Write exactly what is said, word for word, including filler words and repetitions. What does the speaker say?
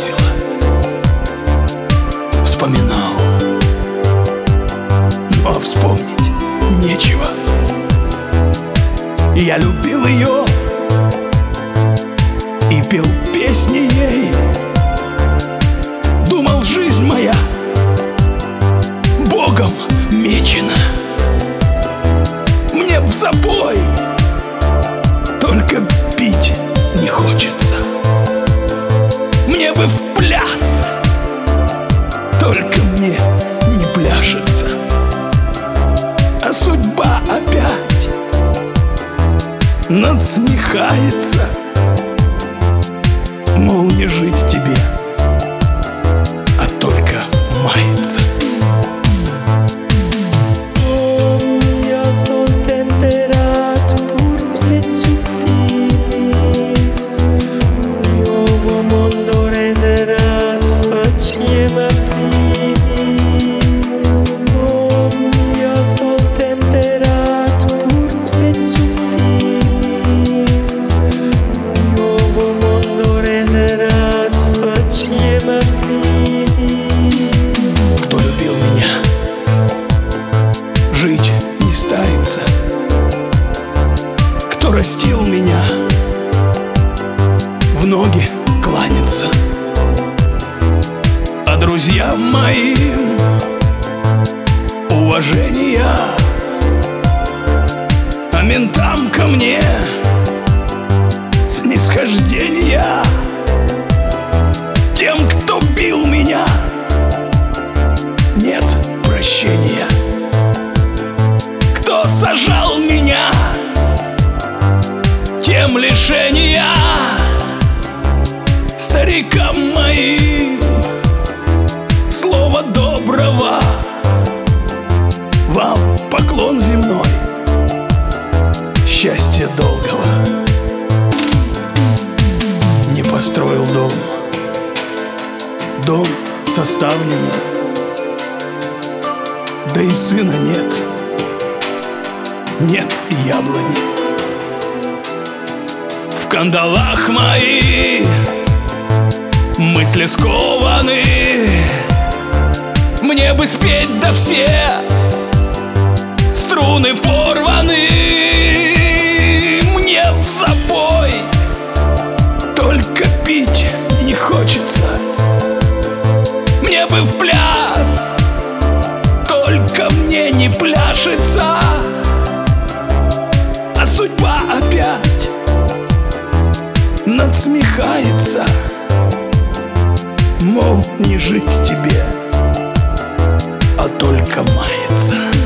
весело вспоминал, но вспомнить нечего. Я любил ее и пел песни ей. Думал, жизнь моя Богом мечена. Мне в запой, только пить не хочется. Мне бы в пляс, только мне не пляшется. А судьба опять надсмехается, мол, не жить тебе, а только мается. Жить не старится, кто растил меня, в ноги кланяться. А друзьям моим уважения, а ментам ко мне снисхождения. Тем, кто бил меня, нет прощения. Кто сажал меня, тем лишения. Старикам моим слова доброго, вам поклон земной, счастья долгого. Не построил дом, дом со ставнями, да и сына нет, нет и яблони. В кандалах мои мысли скованы. Мне бы спеть, да все струны порваны. Мне в запой, только пить не хочется. Мне бы в пляс, только мне не пляшется. А судьба опять надсмехается, мол, не жить тебе, а только мается.